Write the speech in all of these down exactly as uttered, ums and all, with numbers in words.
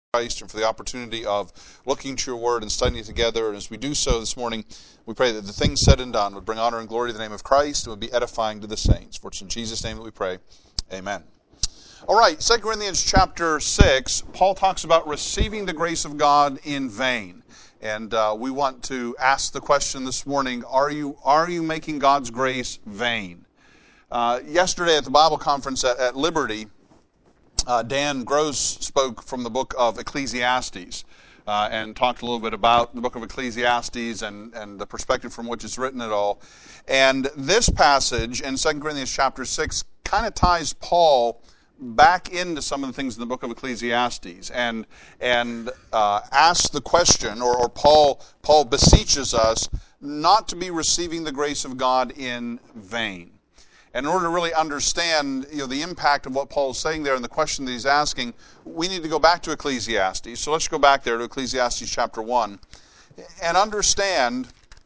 Christ and for the opportunity of looking to your word and studying it together. And as we do so this morning, we pray that the things said and done would bring honor and glory to the name of Christ and would be edifying to the saints. For it's in Jesus' name that we pray. Amen. All right, Second Corinthians chapter six, Paul talks about receiving the grace of God in vain. And uh, we want to ask the question this morning, are you, are you making God's grace vain? Uh, yesterday at the Bible conference at, at Liberty, Uh, Dan Gross spoke from the book of Ecclesiastes uh, and talked a little bit about the book of Ecclesiastes and, and the perspective from which it's written at all. And this passage in Second Corinthians chapter six kind of ties Paul back into some of the things in the book of Ecclesiastes and and uh, asks the question, or, or Paul Paul beseeches us not to be receiving the grace of God in vain. And in order to really understand, you know, the impact of what Paul is saying there and the question that he's asking, we need to go back to Ecclesiastes. So let's go back there to Ecclesiastes chapter one and understand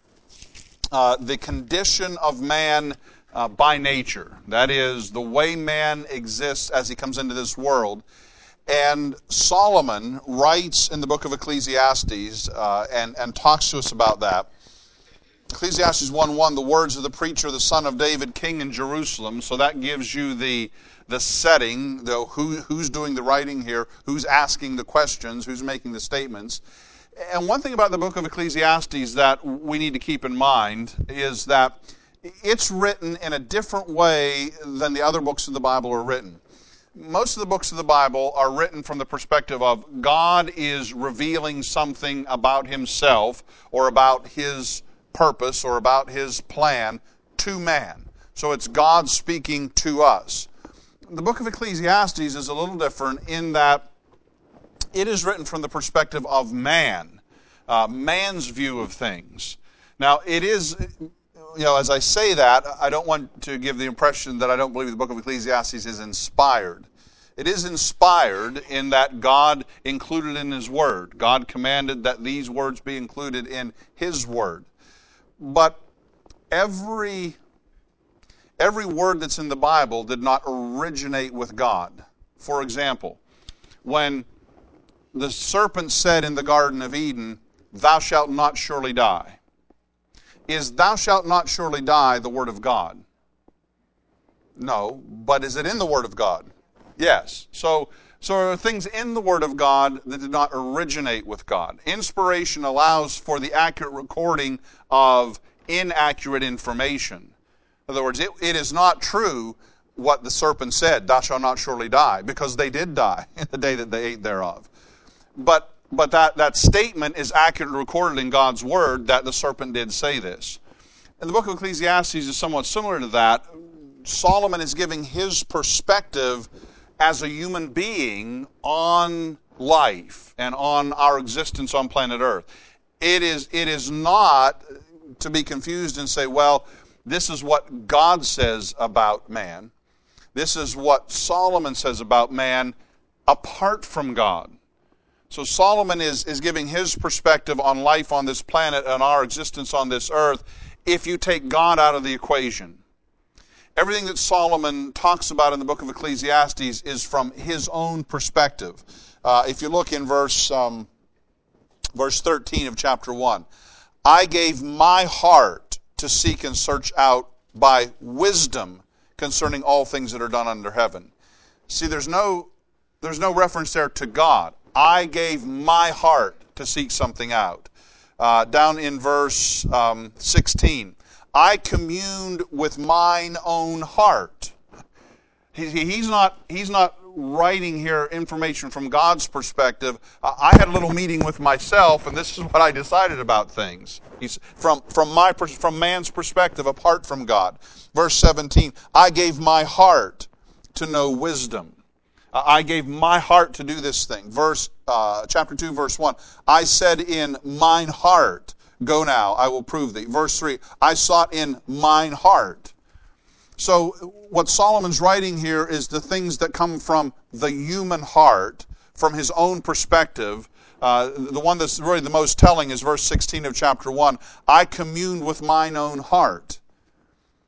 uh, the condition of man uh, by nature. That is, the way man exists as he comes into this world. And Solomon writes in the book of Ecclesiastes uh, and, and talks to us about that. Ecclesiastes one one, the words of the preacher, the son of David, king in Jerusalem. So that gives you the the setting, the, who, who's doing the writing here, who's asking the questions, who's making the statements. And one thing about the book of Ecclesiastes that we need to keep in mind is that it's written in a different way than the other books of the Bible are written. Most of the books of the Bible are written from the perspective of God is revealing something about himself or about his purpose or about his plan to man. So it's God speaking to us. The book of Ecclesiastes is a little different in that it is written from the perspective of man, uh, man's view of things. Now, it is, you know, as I say that, I don't want to give the impression that I don't believe the book of Ecclesiastes is inspired. It is inspired in that God included in his word. God commanded that these words be included in his word. But every every word that's in the Bible did not originate with God. For example, when the serpent said in the Garden of Eden, "Thou shalt not surely die," is "thou shalt not surely die" the word of God? No, but is it in the word of God? Yes. So, so there are things in the word of God that did not originate with God. Inspiration allows for the accurate recording of inaccurate information. In other words, it, it is not true what the serpent said, "Thou shalt not surely die," because they did die in the day that they ate thereof. But but that, that statement is accurately recorded in God's word that the serpent did say this. And the book of Ecclesiastes is somewhat similar to that. Solomon is giving his perspective as a human being on life and on our existence on planet Earth. It is, it is not to be confused and say, well, this is what God says about man. This is what Solomon says about man apart from God. So Solomon is, is giving his perspective on life on this planet and our existence on this earth if you take God out of the equation. Everything that Solomon talks about in the book of Ecclesiastes is from his own perspective. Uh, if you look in verse um, verse thirteen of chapter one, "I gave my heart to seek and search out by wisdom concerning all things that are done under heaven." See, there's no there's no reference there to God. I gave my heart to seek something out. Uh, down in verse um, sixteen, "I communed with mine own heart." He, he's not, he's not writing here information from God's perspective. Uh, I had a little meeting with myself, and this is what I decided about things. He's from, from, my, from man's perspective, apart from God. Verse seventeen, "I gave my heart to know wisdom." Uh, I gave my heart to do this thing. Verse, uh, chapter two, verse one, "I said in mine heart, go now, I will prove thee." Verse three, "I sought in mine heart." So what Solomon's writing here is the things that come from the human heart, from his own perspective. Uh, the one that's really the most telling is verse sixteen of chapter one, "I communed with mine own heart."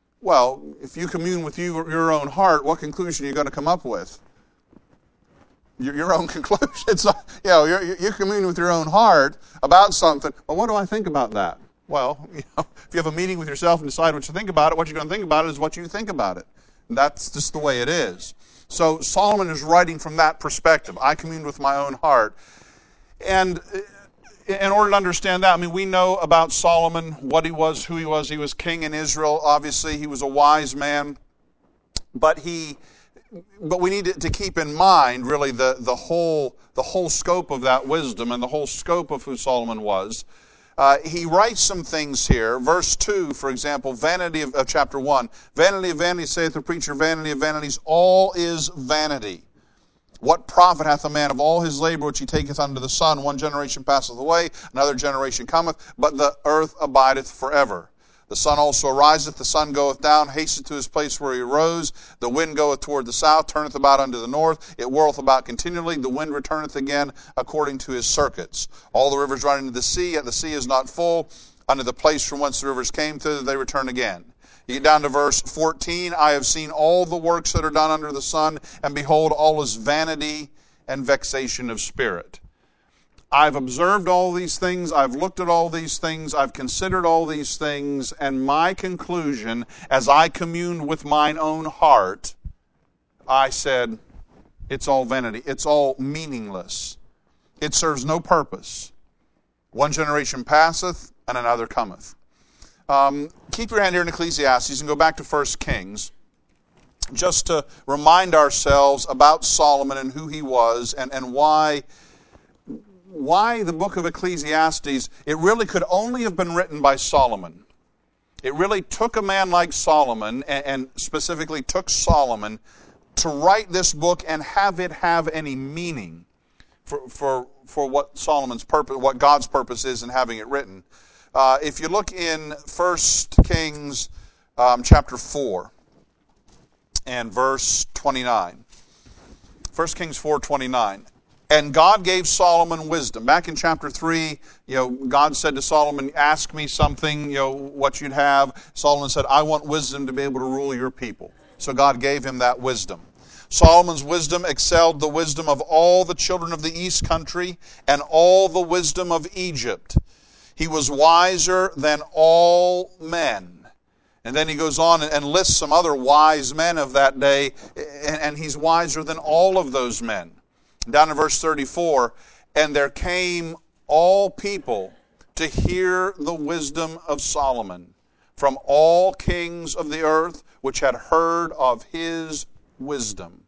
Well, if you commune with you, your own heart, what conclusion are you going to come up with? your, your own conclusion. It's not, you know, you're, you commune with your own heart about something. Well, what do I think about that? Well, you know, if you have a meeting with yourself and decide what you think about it, what you're going to think about it is what you think about it. And that's just the way it is. So Solomon is writing from that perspective. I communed with my own heart. And in order to understand that, I mean, we know about Solomon, what he was, who he was. He was king in Israel, obviously. He was a wise man. But he... But we need to keep in mind, really, the, the whole the whole scope of that wisdom and the whole scope of who Solomon was. Uh, he writes some things here. Verse two, for example, vanity of, of chapter one. Vanity of vanities, saith the preacher, vanity of vanities, all is vanity. What profit hath a man of all his labor which he taketh under the sun? One generation passeth away, another generation cometh, but the earth abideth forever. The sun also ariseth, the sun goeth down, hasteth to his place where he arose. The wind goeth toward the south, turneth about unto the north. It whirleth about continually. The wind returneth again according to his circuits. All the rivers run into the sea, yet the sea is not full. Unto the place from whence the rivers came, thither they return again. You get down to verse fourteen. I have seen all the works that are done under the sun, and behold, all is vanity and vexation of spirit. I've observed all these things, I've looked at all these things, I've considered all these things, and my conclusion, as I communed with mine own heart, I said, it's all vanity, it's all meaningless. It serves no purpose. One generation passeth, and another cometh. Um, keep your hand here in Ecclesiastes and go back to First Kings, just to remind ourselves about Solomon and who he was, and, and why... Why the book of Ecclesiastes, it really could only have been written by Solomon. It really took a man like Solomon, and, and specifically took Solomon, to write this book and have it have any meaning for for, for what Solomon's purpose, what God's purpose is in having it written. Uh, if you look in First Kings um, chapter four and verse twenty-nine. First Kings four twenty-nine. And God gave Solomon wisdom. Back in chapter three, you know, God said to Solomon, ask me something, you know, what you'd have. Solomon said, I want wisdom to be able to rule your people. So God gave him that wisdom. Solomon's wisdom excelled the wisdom of all the children of the east country and all the wisdom of Egypt. He was wiser than all men. And then he goes on and lists some other wise men of that day, and he's wiser than all of those men. Down in verse thirty-four, and there came all people to hear the wisdom of Solomon from all kings of the earth which had heard of his wisdom.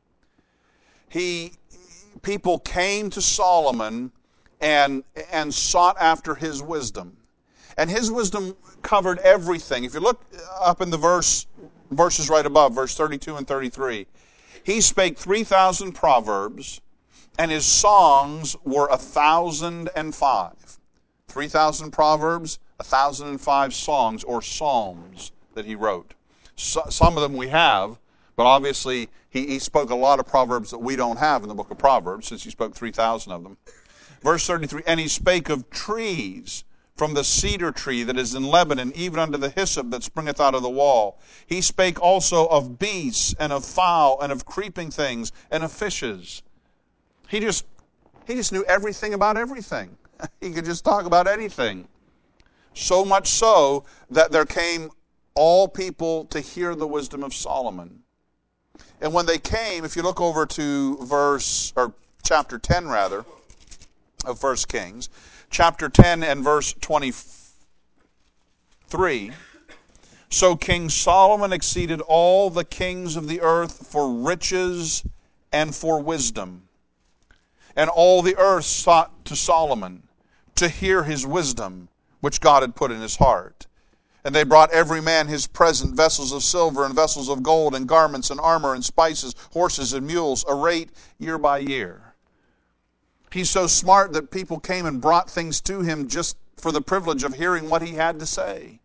He, people came to Solomon and, and sought after his wisdom. And his wisdom covered everything. If you look up in the verse, verses right above, verse thirty-two and thirty-three, he spake three thousand proverbs, and his songs were a thousand and five. Three thousand proverbs, a thousand and five songs or psalms that he wrote. So, some of them we have, but obviously he, he spoke a lot of proverbs that we don't have in the book of Proverbs, since he spoke three thousand of them. Verse thirty-three, and he spake of trees, from the cedar tree that is in Lebanon, even unto the hyssop that springeth out of the wall. He spake also of beasts, and of fowl, and of creeping things, and of fishes. He just, he just knew everything about everything. He could just talk about anything. So much so that there came all people to hear the wisdom of Solomon. And when they came, if you look over to verse, or chapter ten rather, of First Kings, chapter ten and verse twenty-three, so King Solomon exceeded all the kings of the earth for riches and for wisdom. And all the earth sought to Solomon to hear his wisdom, which God had put in his heart. And they brought every man his present, vessels of silver and vessels of gold, and garments and armor and spices, horses and mules, a rate year by year. He's so smart that people came and brought things to him just for the privilege of hearing what he had to say.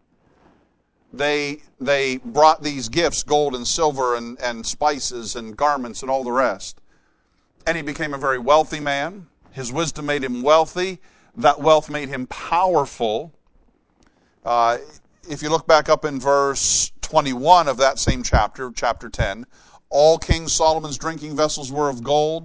They, they brought these gifts, gold and silver and, and spices and garments and all the rest. And he became a very wealthy man. His wisdom made him wealthy. That wealth made him powerful. Uh, if you look back up in verse twenty-one of that same chapter, chapter ten, all King Solomon's drinking vessels were of gold.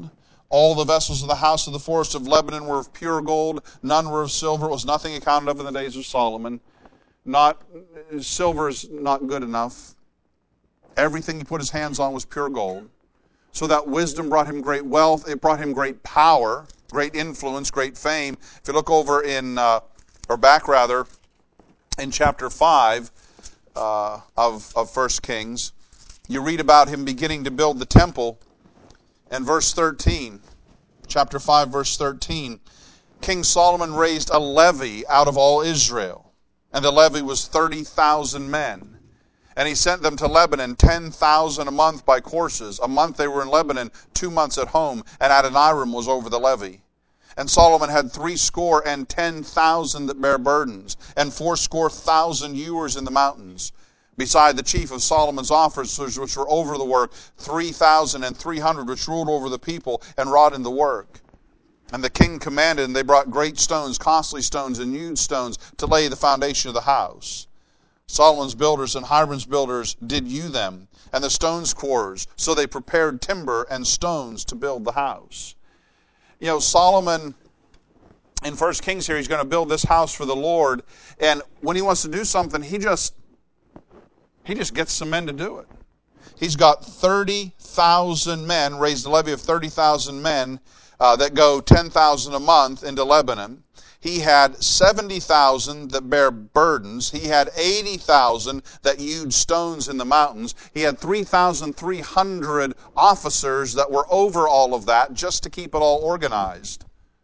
All the vessels of the house of the forest of Lebanon were of pure gold. None were of silver. It was nothing accounted of in the days of Solomon. Not silver is not good enough. Everything he put his hands on was pure gold. So that wisdom brought him great wealth. It brought him great power, great influence, great fame. If you look over in, uh, or back rather, in chapter five uh, of, of First Kings, you read about him beginning to build the temple. And verse thirteen, chapter five, verse thirteen, King Solomon raised a levy out of all Israel, and the levy was thirty thousand men. And he sent them to Lebanon, ten thousand a month by courses. A month they were in Lebanon, two months at home, and Adoniram was over the levy. And Solomon had threescore and ten thousand that bear burdens, and fourscore thousand ewers in the mountains. Beside the chief of Solomon's officers, which were over the work, three thousand and three hundred which ruled over the people and wrought in the work. And the king commanded, and they brought great stones, costly stones, and hewed stones to lay the foundation of the house. Solomon's builders and Hiram's builders did hew them, and the stones quarters, so they prepared timber and stones to build the house. You know, Solomon, in First Kings here, he's going to build this house for the Lord, and when he wants to do something, he just, he just gets some men to do it. He's got thirty thousand men, raised a levy of thirty thousand men uh, that go ten thousand a month into Lebanon. He had seventy thousand that bear burdens. He had eighty thousand that hewed stones in the mountains. He had three thousand three hundred officers that were over all of that just to keep it all organized.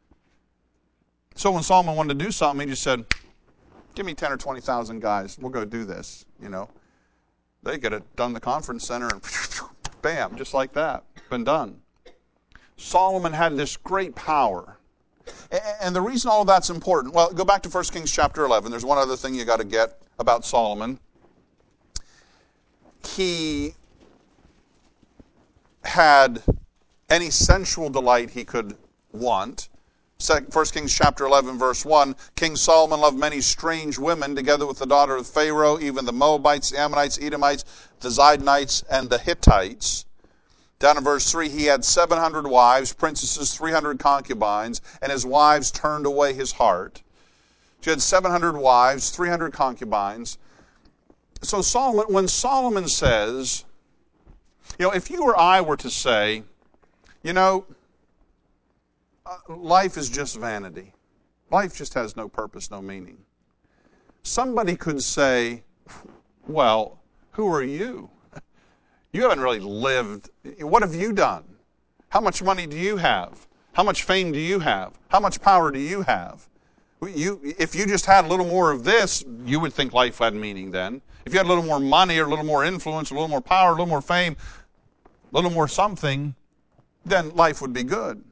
So when Solomon wanted to do something, he just said, give me ten or twenty thousand guys. We'll go do this, you know. They could have done the conference center and bam, just like that, been done. Solomon had this great power. And the reason all of that's important, well, go back to First Kings chapter eleven. There's one other thing you got to get about Solomon. He had any sensual delight he could want. First Kings chapter eleven, verse one, King Solomon loved many strange women, together with the daughter of Pharaoh, even the Moabites, the Ammonites, Edomites, the Zidonites, and the Hittites. Down in verse three, he had seven hundred wives, princesses, three hundred concubines, and his wives turned away his heart. He had seven hundred wives, three hundred concubines. So Solomon, when Solomon says, you know, if you or I were to say, you know, life is just vanity. Life just has no purpose, no meaning. Somebody could say, well, who are you? You haven't really lived. What have you done? How much money do you have? How much fame do you have? How much power do you have? You, if you just had a little more of this, you would think life had meaning then. If you had a little more money or a little more influence, a little more power, a little more fame, a little more something, then life would be good.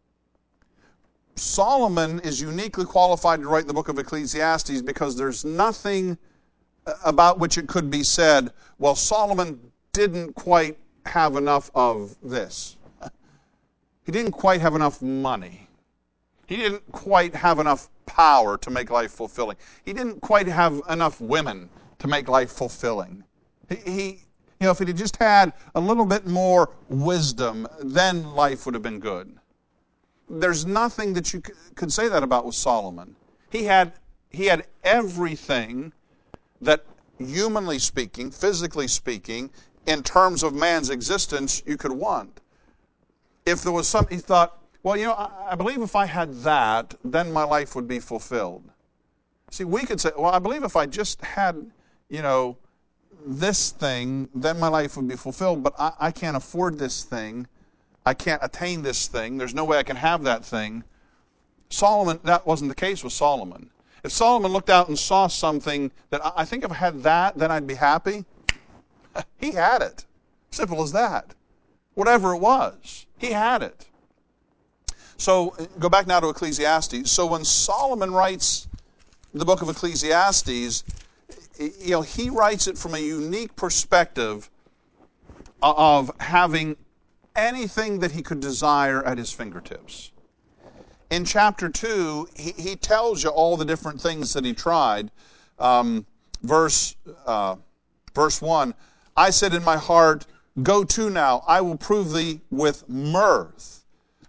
Solomon is uniquely qualified to write the book of Ecclesiastes because there's nothing about which it could be said, well, Solomon didn't quite have enough of this. He didn't quite have enough money. He didn't quite have enough power to make life fulfilling. He didn't quite have enough women to make life fulfilling. He, he you know, if he had just had a little bit more wisdom, then life would have been good. There's nothing that you could say that about with Solomon. He had, he had everything that, humanly speaking, physically speaking, in terms of man's existence, you could want. If there was something, he thought, well, you know, I, I believe if I had that, then my life would be fulfilled. See, we could say, well, I believe if I just had, you know, this thing, then my life would be fulfilled, but I, I can't afford this thing. I can't attain this thing. There's no way I can have that thing. Solomon, that wasn't the case with Solomon. If Solomon looked out and saw something that I think if I had that, then I'd be happy, he had it. Simple as that. Whatever it was, he had it. So, go back now to Ecclesiastes. So when Solomon writes the book of Ecclesiastes, you know, he writes it from a unique perspective of having anything that he could desire at his fingertips. In chapter two, he, he tells you all the different things that he tried. Um, verse, uh, verse one, I said in my heart, go to now, I will prove thee with mirth.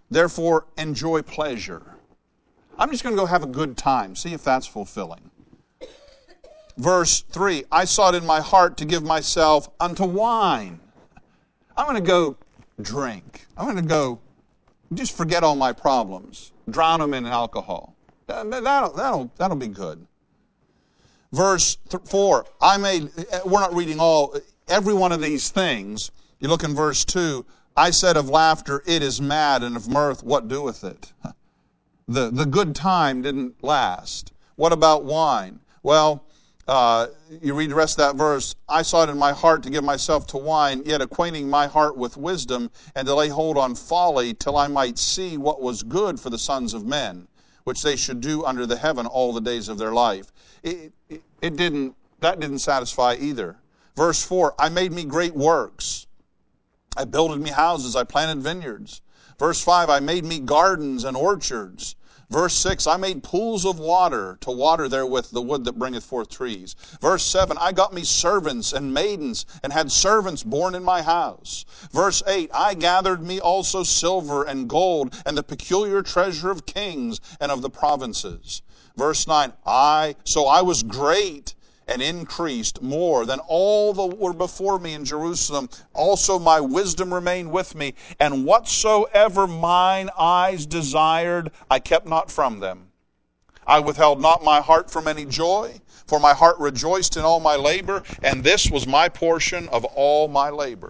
Therefore, enjoy pleasure. I'm just going to go have a good time. See if that's fulfilling. Verse three, I sought in my heart to give myself unto wine. I'm going to go drink. I'm going to go just forget all my problems. Drown them in alcohol. That'll, that'll, that'll be good. Verse four, I made, we're not reading all, every one of these things. You look in verse two, I said of laughter, it is mad, and of mirth, what doeth it? The, the good time didn't last. What about wine? Well, uh, you read the rest of that verse, I sought in my heart to give myself to wine, yet acquainting my heart with wisdom, and to lay hold on folly, till I might see what was good for the sons of men, which they should do under the heaven all the days of their life. It, it, it didn't, that didn't satisfy either. Verse four, I made me great works. I builded me houses, I planted vineyards. Verse five, I made me gardens and orchards. Verse six, I made pools of water to water therewith the wood that bringeth forth trees. Verse seven, I got me servants and maidens, and had servants born in my house. Verse eight, I gathered me also silver and gold, and the peculiar treasure of kings and of the provinces. Verse nine, I, so I was great and increased more than all that were before me in Jerusalem. Also my wisdom remained with me, and whatsoever mine eyes desired, I kept not from them. I withheld not my heart from any joy, for my heart rejoiced in all my labor, and this was my portion of all my labor.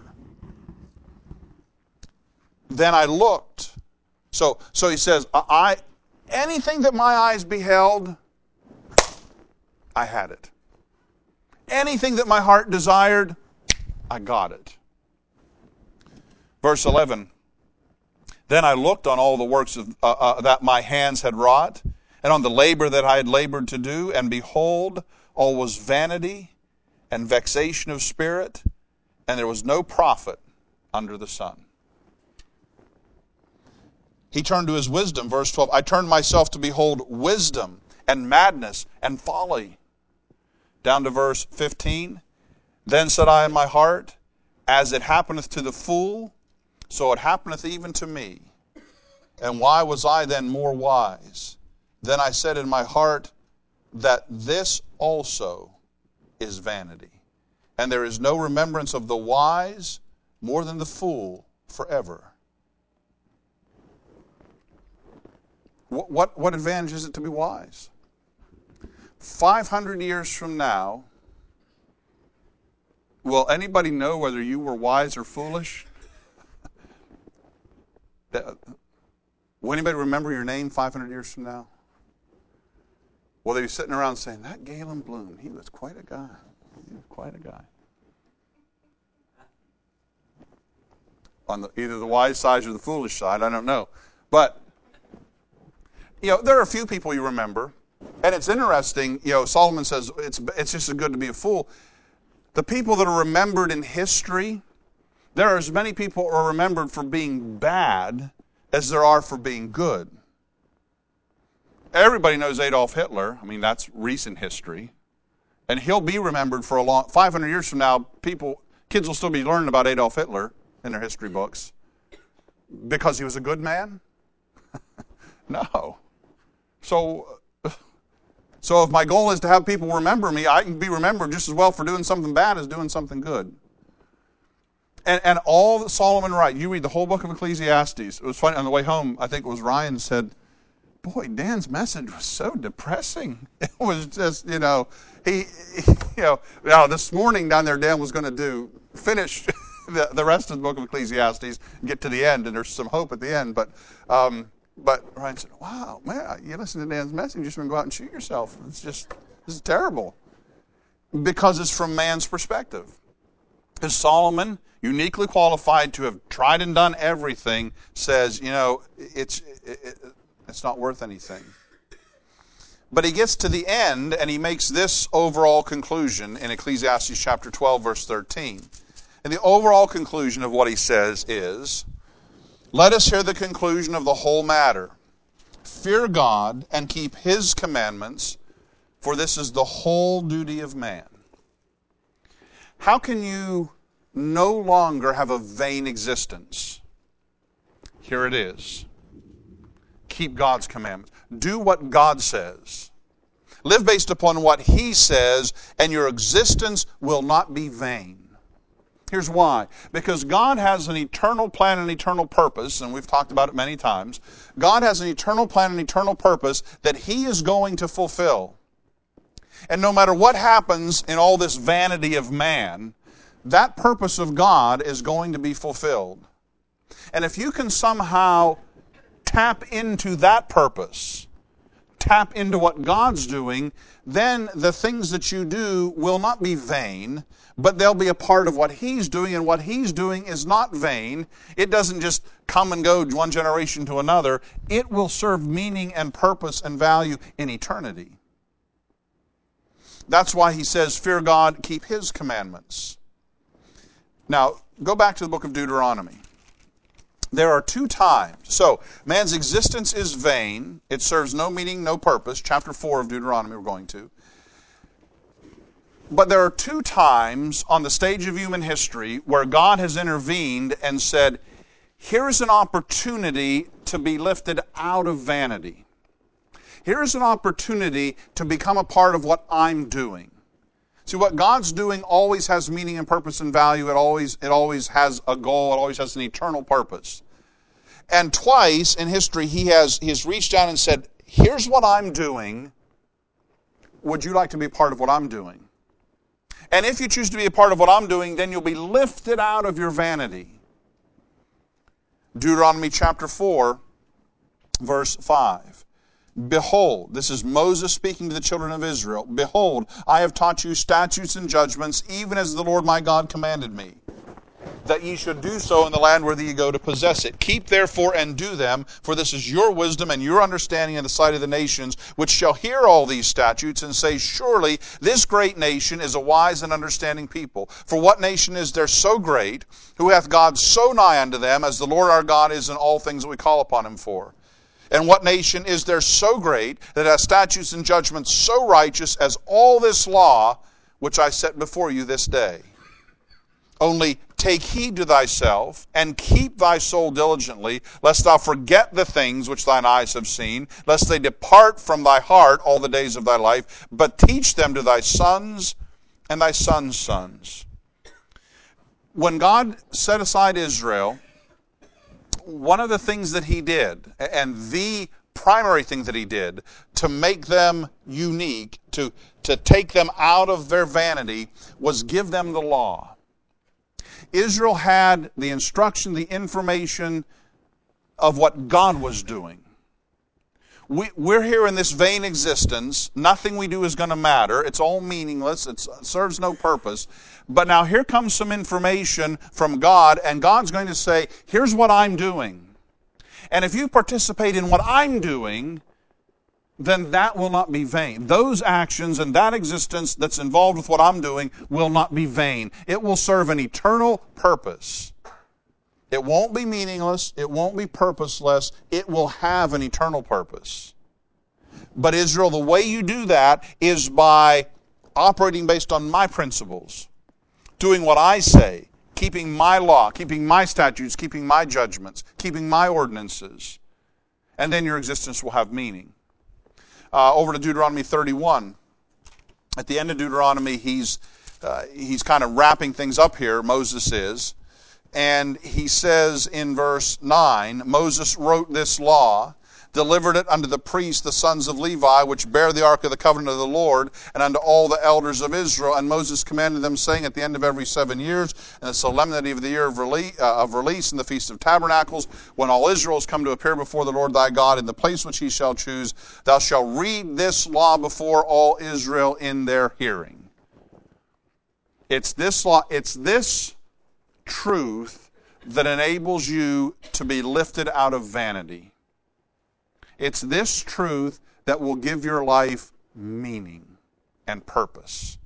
Then I looked. So, so he says, I, anything that my eyes beheld, I had it. Anything that my heart desired, I got it. Verse eleven, then I looked on all the works of, uh, uh, that my hands had wrought, and on the labor that I had labored to do, and behold, all was vanity and vexation of spirit, and there was no profit under the sun. He turned to his wisdom, verse twelve, I turned myself to behold wisdom and madness and folly. Down to verse fifteen, then said I in my heart, as it happeneth to the fool, so it happeneth even to me. And why was I then more wise? Then I said in my heart, that this also is vanity. And there is no remembrance of the wise more than the fool forever. What, what, what advantage is it to be wise? five hundred years from now, will anybody know whether you were wise or foolish? Will anybody remember your name five hundred years from now? Will they be sitting around saying, that Galen Bloom, he was quite a guy. He was quite a guy. On the, either the wise side or the foolish side, I don't know. But, you know, there are a few people you remember. And it's interesting, you know, Solomon says it's it's just as good to be a fool. The people that are remembered in history, there are as many people who are remembered for being bad as there are for being good. Everybody knows Adolf Hitler. I mean, that's recent history. And he'll be remembered for a long, five hundred years from now, people, kids will still be learning about Adolf Hitler in their history books. Because he was a good man? No. So... So if my goal is to have people remember me, I can be remembered just as well for doing something bad as doing something good. And, and all that Solomon writes, you read the whole book of Ecclesiastes. It was funny, on the way home, I think it was Ryan said, boy, Dan's message was so depressing. It was just, you know, he, he you know, now this morning down there, Dan was going to do, finish the, the rest of the book of Ecclesiastes, get to the end, and there's some hope at the end, but... Um, But Ryan said, wow, man, you listen to Dan's message, you're just going to go out and shoot yourself. It's just, this is terrible. Because it's from man's perspective. Because Solomon, uniquely qualified to have tried and done everything, says, you know, it's, it, it, it's not worth anything. But he gets to the end, and he makes this overall conclusion in Ecclesiastes chapter twelve, verse thirteen. And the overall conclusion of what he says is, let us hear the conclusion of the whole matter. Fear God and keep His commandments, for this is the whole duty of man. How can you no longer have a vain existence? Here it is. keep God's commandments. Do what God says. Live based upon what He says, and your existence will not be vain. Here's why. Because God has an eternal plan and eternal purpose, and we've talked about it many times. God has an eternal plan and eternal purpose that He is going to fulfill. And no matter what happens in all this vanity of man, that purpose of God is going to be fulfilled. And if you can somehow tap into that purpose, tap into what God's doing, then the things that you do will not be vain, but they'll be a part of what He's doing, and what He's doing is not vain. It doesn't just come and go one generation to another. It will serve meaning and purpose and value in eternity. That's why He says, fear God, keep His commandments. Now, go back to the book of Deuteronomy. There are two times. So, man's existence is vain. It serves no meaning, no purpose. Chapter four of Deuteronomy we're going to. But there are two times on the stage of human history where God has intervened and said, here's an opportunity to be lifted out of vanity. Here's an opportunity to become a part of what I'm doing. See, what God's doing always has meaning and purpose and value. It always, it always has a goal. It always has an eternal purpose. And twice in history, He has, he has reached down and said, here's what I'm doing. Would you like to be a part of what I'm doing? And if you choose to be a part of what I'm doing, then you'll be lifted out of your vanity. Deuteronomy chapter four, verse five. Behold, this is Moses speaking to the children of Israel. Behold, I have taught you statutes and judgments, even as the Lord my God commanded me, that ye should do so in the land whither ye go to possess it. Keep therefore and do them, for this is your wisdom and your understanding in the sight of the nations, which shall hear all these statutes, and say, surely this great nation is a wise and understanding people. For what nation is there so great, who hath God so nigh unto them, as the Lord our God is in all things that we call upon Him for? And what nation is there so great, that has statutes and judgments so righteous as all this law which I set before you this day? Only take heed to thyself, and keep thy soul diligently, lest thou forget the things which thine eyes have seen, lest they depart from thy heart all the days of thy life, but teach them to thy sons and thy sons' sons. When God set aside Israel, one of the things that He did, and the primary thing that He did to make them unique, to, to take them out of their vanity, was give them the law. Israel had the instruction, the information of what God was doing. We, we're here in this vain existence. Nothing we do is going to matter. It's all meaningless. It's, it serves no purpose. But now here comes some information from God, and God's going to say, here's what I'm doing. And if you participate in what I'm doing, then that will not be vain. Those actions and that existence that's involved with what I'm doing will not be vain. It will serve an eternal purpose. It won't be meaningless. It won't be purposeless. It will have an eternal purpose. But Israel, the way you do that is by operating based on my principles, doing what I say, keeping my law, keeping my statutes, keeping my judgments, keeping my ordinances. And then your existence will have meaning. Uh, over to Deuteronomy thirty-one. At the end of Deuteronomy, he's, uh, he's kind of wrapping things up here, Moses is. And he says in verse nine, Moses wrote this law, delivered it unto the priests, the sons of Levi, which bear the ark of the covenant of the Lord, and unto all the elders of Israel. And Moses commanded them, saying, at the end of every seven years, and the solemnity of the year of release, uh, of release, and the feast of tabernacles, when all Israel is come to appear before the Lord thy God in the place which he shall choose, thou shalt read this law before all Israel in their hearing. It's this law, it's this truth that enables you to be lifted out of vanity. It's this truth that will give your life meaning and purpose.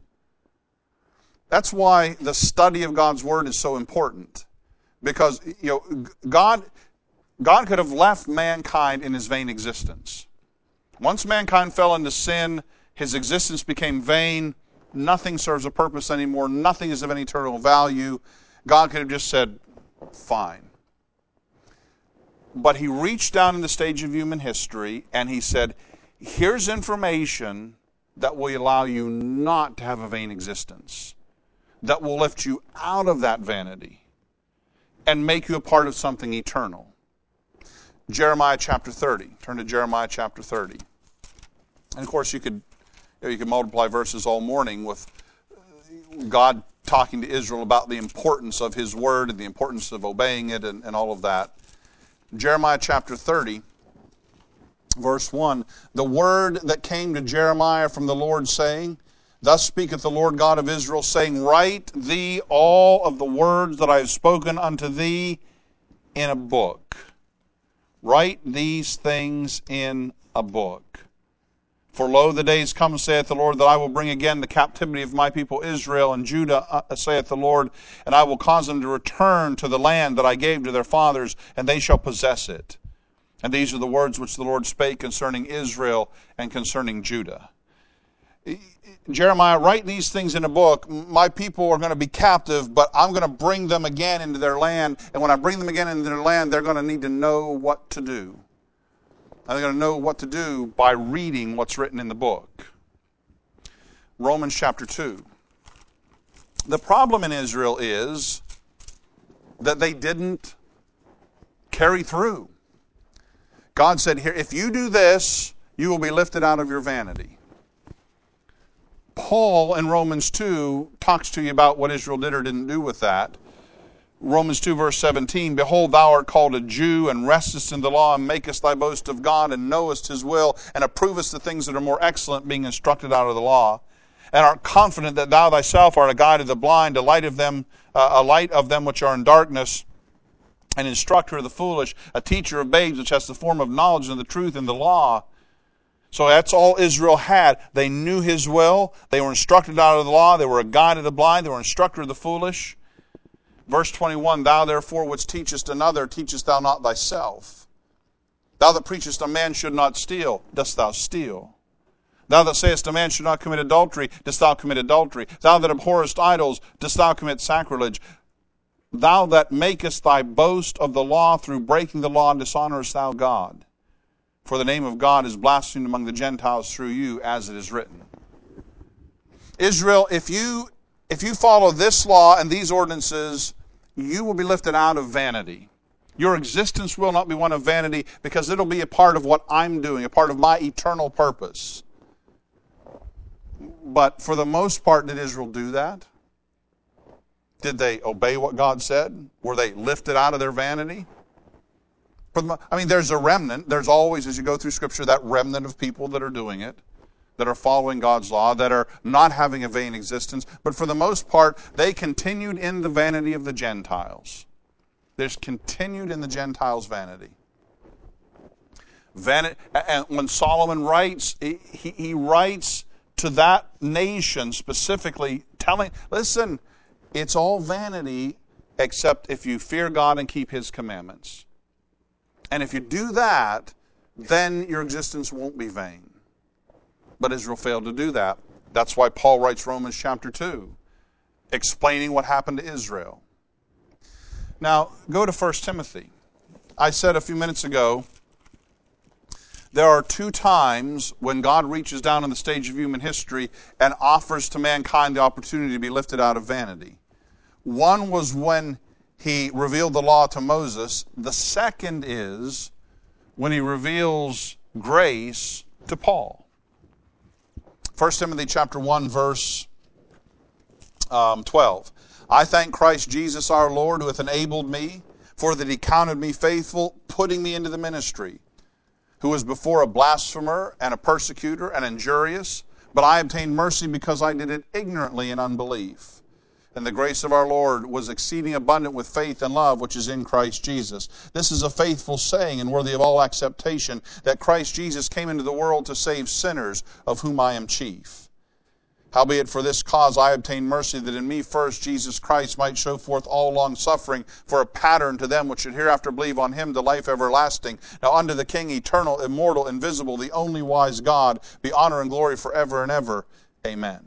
That's why the study of God's Word is so important. Because, you know, God, God could have left mankind in his vain existence. Once mankind fell into sin, his existence became vain. Nothing serves a purpose anymore. Nothing is of any eternal value. God could have just said, fine. But he reached down in the stage of human history and he said, here's information that will allow you not to have a vain existence, that will lift you out of that vanity and make you a part of something eternal. Jeremiah chapter thirty. Turn to Jeremiah chapter thirty. And of course you could, you know, you could multiply verses all morning with God talking to Israel about the importance of his word and the importance of obeying it and, and all of that. Jeremiah chapter thirty, verse one, the word that came to Jeremiah from the Lord, saying, thus speaketh the Lord God of Israel, saying, write thee all of the words that I have spoken unto thee in a book. Write these things in a book. For lo, the days come, saith the Lord, that I will bring again the captivity of my people Israel and Judah, uh, saith the Lord, and I will cause them to return to the land that I gave to their fathers, and they shall possess it. And these are the words which the Lord spake concerning Israel and concerning Judah. Jeremiah, write these things in a book. My people are going to be captive, but I'm going to bring them again into their land. And when I bring them again into their land, they're going to need to know what to do. And they're going to know what to do by reading what's written in the book. Romans chapter two. The problem in Israel is that they didn't carry through. God said, here, if you do this, you will be lifted out of your vanity. Paul in Romans two talks to you about what Israel did or didn't do with that. Romans two verse seventeen, behold, thou art called a Jew, and restest in the law, and makest thy boast of God, and knowest his will, and approvest the things that are more excellent, being instructed out of the law, and art confident that thou thyself art a guide of the blind, a light of them, uh, a light of them which are in darkness, an instructor of the foolish, a teacher of babes, which has the form of knowledge and the truth in the law. So that's all Israel had. They knew his will. They were instructed out of the law. They were a guide of the blind. They were instructor of the foolish. Verse twenty-one, thou therefore which teachest another, teachest thou not thyself? Thou that preachest a man should not steal, dost thou steal? Thou that sayest a man should not commit adultery, dost thou commit adultery? Thou that abhorrest idols, dost thou commit sacrilege? Thou that makest thy boast of the law, through breaking the law, dishonorest thou God? For the name of God is blasphemed among the Gentiles through you, as it is written. Israel, if you if you follow this law and these ordinances, you will be lifted out of vanity. Your existence will not be one of vanity, because it'll be a part of what I'm doing, a part of my eternal purpose. But for the most part, did Israel do that? Did they obey what God said? Were they lifted out of their vanity? I mean, there's a remnant. There's always, as you go through Scripture, that remnant of people that are doing it, that are following God's law, that are not having a vain existence. But for the most part, they continued in the vanity of the Gentiles. They just continued in the Gentiles' vanity. Vanity, and when Solomon writes, he, he writes to that nation specifically, telling, listen, it's all vanity except if you fear God and keep his commandments. And if you do that, then your existence won't be vain. But Israel failed to do that. That's why Paul writes Romans chapter two, explaining what happened to Israel. Now, go to First Timothy. I said a few minutes ago, there are two times when God reaches down on the stage of human history and offers to mankind the opportunity to be lifted out of vanity. One was when he revealed the law to Moses. The second is when he reveals grace to Paul. First Timothy chapter one, verse um, twelve. I thank Christ Jesus our Lord, who hath enabled me, for that he counted me faithful, putting me into the ministry, who was before a blasphemer and a persecutor and injurious, but I obtained mercy because I did it ignorantly in unbelief. And the grace of our Lord was exceeding abundant with faith and love, which is in Christ Jesus. This is a faithful saying and worthy of all acceptation, that Christ Jesus came into the world to save sinners, of whom I am chief. Howbeit for this cause I obtained mercy, that in me first Jesus Christ might show forth all long suffering, for a pattern to them which should hereafter believe on him to life everlasting. Now unto the King, eternal, immortal, invisible, the only wise God, be honor and glory forever and ever. Amen.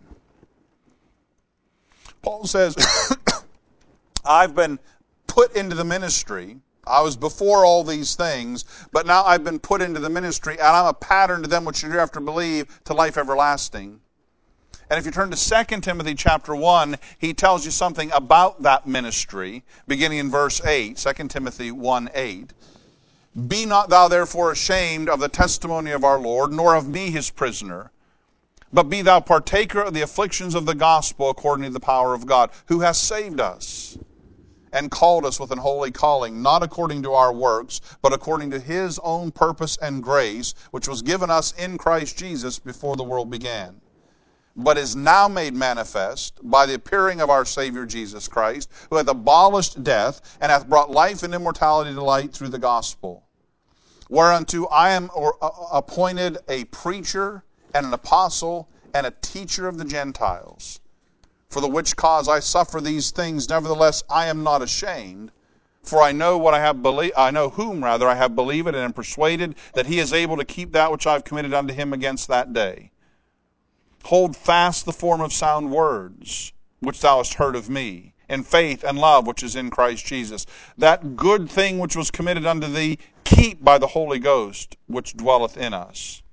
Paul says, I've been put into the ministry I was before all these things, but now I've been put into the ministry, and I'm a pattern to them which you hereafter believe to life everlasting. And if you turn to Second Timothy chapter one, he tells you something about that ministry, beginning in verse eight, Second Timothy one eight. Be not thou therefore ashamed of the testimony of our Lord, nor of me his prisoner, but be thou partaker of the afflictions of the gospel according to the power of God, who has saved us and called us with an holy calling, not according to our works, but according to his own purpose and grace, which was given us in Christ Jesus before the world began, but is now made manifest by the appearing of our Savior Jesus Christ, who hath abolished death, and hath brought life and immortality to light through the gospel, whereunto I am appointed a preacher and an apostle and a teacher of the Gentiles. For the which cause I suffer these things, nevertheless I am not ashamed, for I know what I have believed, I know whom rather I have believed, and am persuaded that he is able to keep that which I have committed unto him against that day. Hold fast the form of sound words, which thou hast heard of me, in faith and love which is in Christ Jesus. That good thing which was committed unto thee, keep by the Holy Ghost, which dwelleth in us.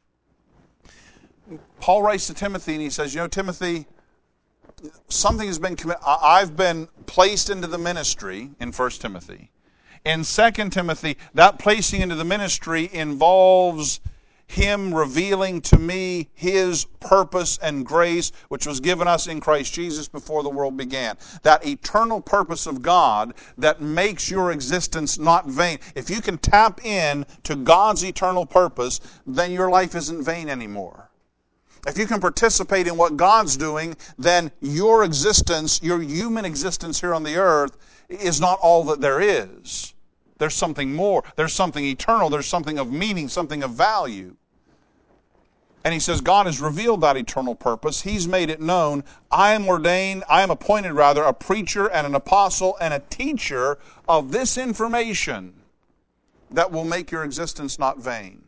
Paul writes to Timothy, and he says, you know, Timothy, something has been committed. I've been placed into the ministry in First Timothy. In Second Timothy, that placing into the ministry involves him revealing to me his purpose and grace, which was given us in Christ Jesus before the world began. That eternal purpose of God that makes your existence not vain. If you can tap in to God's eternal purpose, then your life isn't vain anymore. If you can participate in what God's doing, then your existence, your human existence here on the earth, is not all that there is. There's something more. There's something eternal. There's something of meaning, something of value. And he says God has revealed that eternal purpose. He's made it known. I am ordained, I am appointed rather, a preacher and an apostle and a teacher of this information that will make your existence not vain.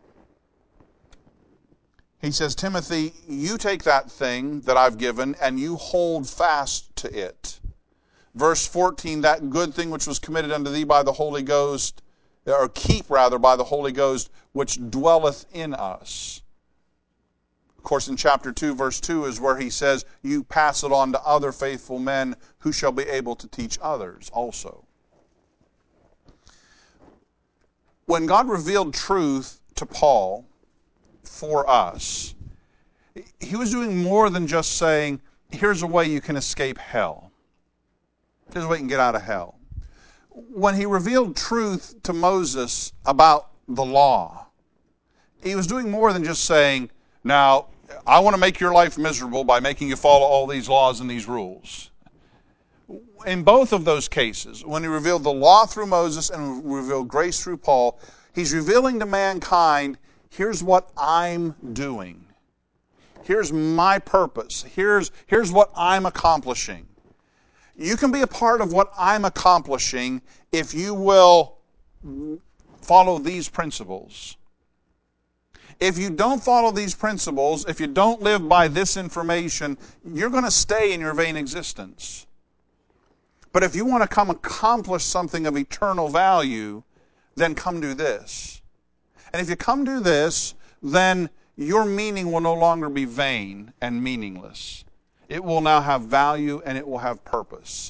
He says, Timothy, you take that thing that I've given and you hold fast to it. Verse fourteen, that good thing which was committed unto thee by the Holy Ghost, or keep rather by the Holy Ghost, which dwelleth in us. Of course, in chapter two, verse two is where he says, you pass it on to other faithful men who shall be able to teach others also. When God revealed truth to Paul for us, he was doing more than just saying, here's a way you can escape hell. Here's a way you can get out of hell. When he revealed truth to Moses about the law, he was doing more than just saying, now, I want to make your life miserable by making you follow all these laws and these rules. In both of those cases, when he revealed the law through Moses and revealed grace through Paul, he's revealing to mankind, here's what I'm doing. Here's my purpose. Here's, here's what I'm accomplishing. You can be a part of what I'm accomplishing if you will follow these principles. If you don't follow these principles, if you don't live by this information, you're going to stay in your vain existence. But if you want to come accomplish something of eternal value, then come do this. And if you come do this, then your meaning will no longer be vain and meaningless. It will now have value and it will have purpose.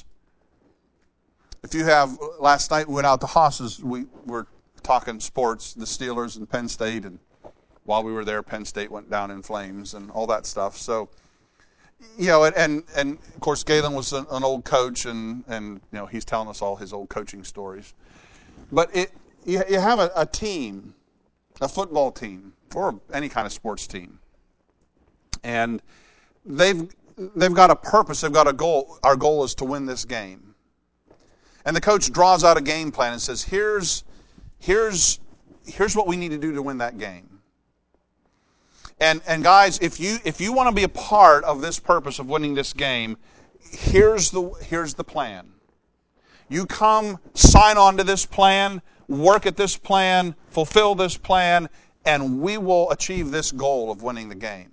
If you have, last night we went out to Haas's, we were talking sports, the Steelers and Penn State, and while we were there, Penn State went down in flames and all that stuff. So, you know, and, and, and of course Galen was an, an old coach, and, and, you know, he's telling us all his old coaching stories. But it, you, you have a, a team, a football team, or any kind of sports team. And they've they've got a purpose, they've got a goal. Our goal is to win this game. And the coach draws out a game plan and says, here's here's here's what we need to do to win that game. And and guys, if you if you want to be a part of this purpose of winning this game, here's the here's the plan. You come, sign on to this plan, work at this plan, fulfill this plan, and we will achieve this goal of winning the game.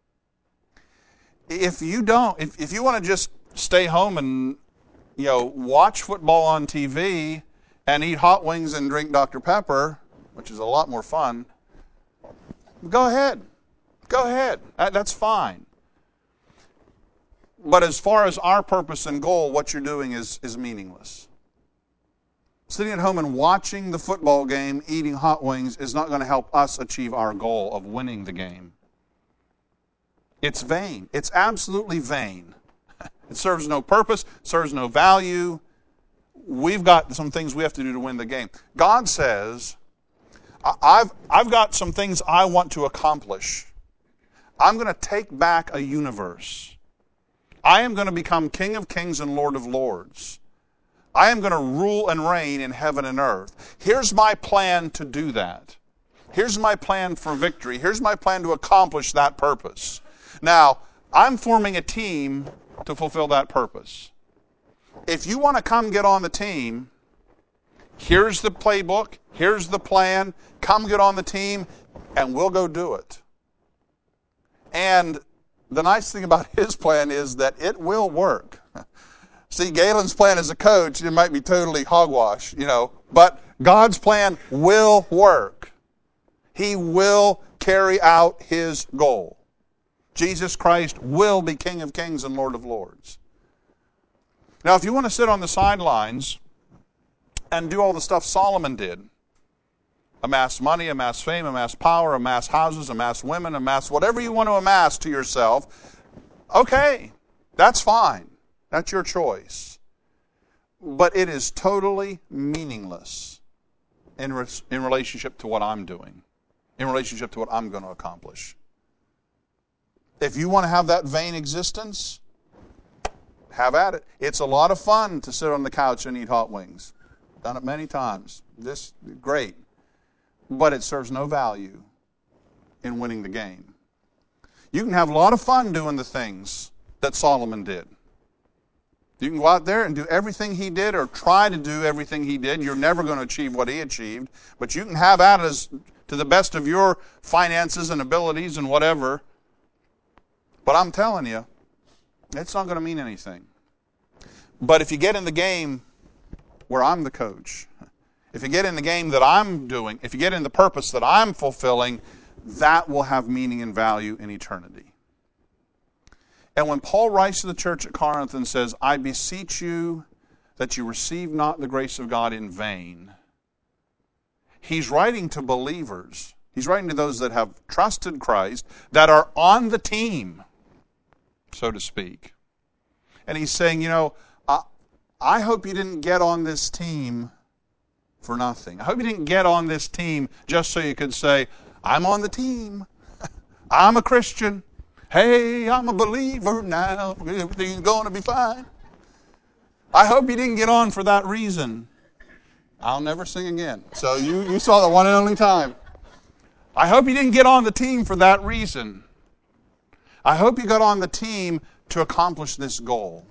If you don't, if, if you want to just stay home and, you know, watch football on T V and eat hot wings and drink Doctor Pepper, which is a lot more fun, go ahead. Go ahead. That, that's fine. But as far as our purpose and goal, what you're doing is, is meaningless. Sitting at home and watching the football game, eating hot wings, is not going to help us achieve our goal of winning the game. It's vain. It's absolutely vain. It serves no purpose, serves no value. We've got some things we have to do to win the game. God says, I've, I've got some things I want to accomplish. I'm going to take back a universe. I am going to become King of Kings and Lord of Lords. I am going to rule and reign in heaven and earth. Here's my plan to do that. Here's my plan for victory. Here's my plan to accomplish that purpose. Now, I'm forming a team to fulfill that purpose. If you want to come get on the team, here's the playbook, here's the plan, come get on the team, and we'll go do it. And the nice thing about his plan is that it will work. See, Galen's plan as a coach, it might be totally hogwash, you know, but God's plan will work. He will carry out his goal. Jesus Christ will be King of Kings and Lord of Lords. Now, if you want to sit on the sidelines and do all the stuff Solomon did, amass money, amass fame, amass power, amass houses, amass women, amass whatever you want to amass to yourself, okay, that's fine. That's your choice. But it is totally meaningless in, re- in relationship to what I'm doing, in relationship to what I'm going to accomplish. If you want to have that vain existence, have at it. It's a lot of fun to sit on the couch and eat hot wings. Done it many times. This great. But it serves no value in winning the game. You can have a lot of fun doing the things that Solomon did. You can go out there and do everything he did or try to do everything he did. You're never going to achieve what he achieved. But you can have at it as, to the best of your finances and abilities and whatever. But I'm telling you, it's not going to mean anything. But if you get in the game where I'm the coach, if you get in the game that I'm doing, if you get in the purpose that I'm fulfilling, that will have meaning and value in eternity. And when Paul writes to the church at Corinth and says, I beseech you that you receive not the grace of God in vain, he's writing to believers. He's writing to those that have trusted Christ, that are on the team, so to speak. And he's saying, you know, I, I hope you didn't get on this team for nothing. I hope you didn't get on this team just so you could say, I'm on the team. I'm a Christian. Hey, I'm a believer now. Everything's going to be fine. I hope you didn't get on for that reason. I'll never sing again. So you, you saw the one and only time. I hope you didn't get on the team for that reason. I hope you got on the team to accomplish this goal.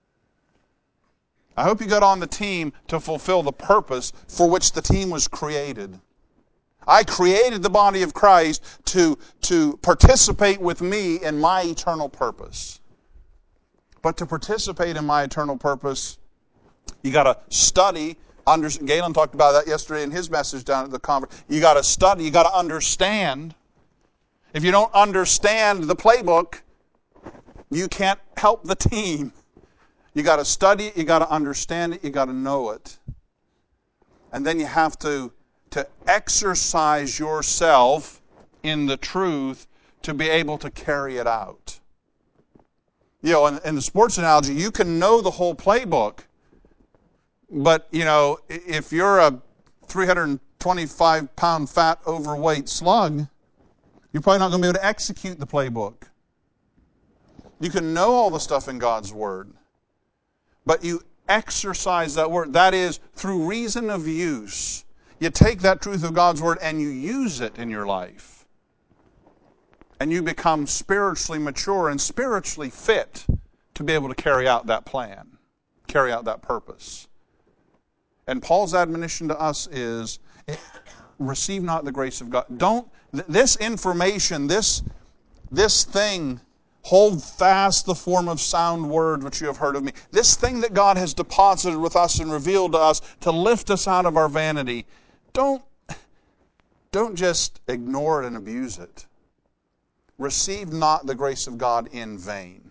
I hope you got on the team to fulfill the purpose for which the team was created. I created the body of Christ to, to participate with me in my eternal purpose. But to participate in my eternal purpose, you got to study. Under, Galen talked about that yesterday in his message down at the conference. You got to study. You got to understand. If you don't understand the playbook, you can't help the team. You got to study it. You got to understand it. You got to know it. And then you have to to exercise yourself in the truth to be able to carry it out. You know, in, in the sports analogy, you can know the whole playbook, but, you know, if you're a three hundred twenty-five pound fat overweight slug, you're probably not going to be able to execute the playbook. You can know all the stuff in God's Word, but you exercise that Word. That is, through reason of use. You take that truth of God's Word and you use it in your life. And you become spiritually mature and spiritually fit to be able to carry out that plan, carry out that purpose. And Paul's admonition to us is, receive not the grace of God. Don't, this information, this, this thing Hold fast the form of sound word which you have heard of me. This thing that God has deposited with us and revealed to us to lift us out of our vanity, don't, don't just ignore it and abuse it. Receive not the grace of God in vain.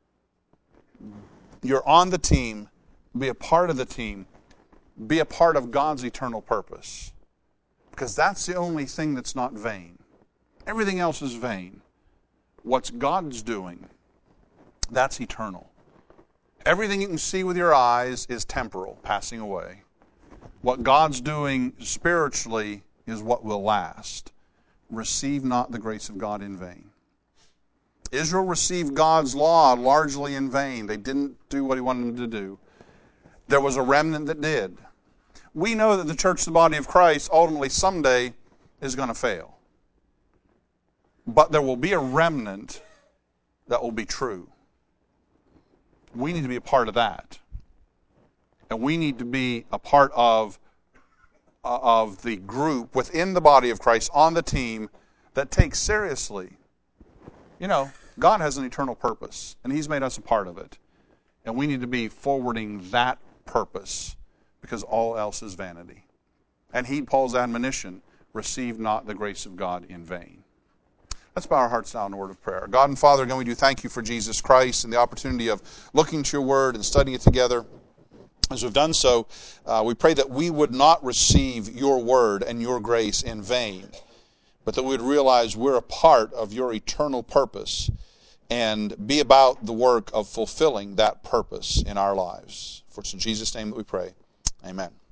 You're on the team. Be a part of the team. Be a part of God's eternal purpose. Because that's the only thing that's not vain. Everything else is vain. What's God's doing, that's eternal. Everything you can see with your eyes is temporal, passing away. What God's doing spiritually is what will last. Receive not the grace of God in vain. Israel received God's law largely in vain. They didn't do what he wanted them to do. There was a remnant that did. We know that the church, the body of Christ, ultimately someday is going to fail. But there will be a remnant that will be true. We need to be a part of that. And we need to be a part of, uh, of the group within the body of Christ, on the team, that takes seriously. You know, God has an eternal purpose, and he's made us a part of it. And we need to be forwarding that purpose, because all else is vanity. And heed Paul's admonition, receive not the grace of God in vain. Let's bow our hearts down in a word of prayer. God and Father, again, we do thank you for Jesus Christ and the opportunity of looking to your word and studying it together. As we've done so, uh, we pray that we would not receive your word and your grace in vain, but that we would realize we're a part of your eternal purpose and be about the work of fulfilling that purpose in our lives. For it's in Jesus' name that we pray. Amen.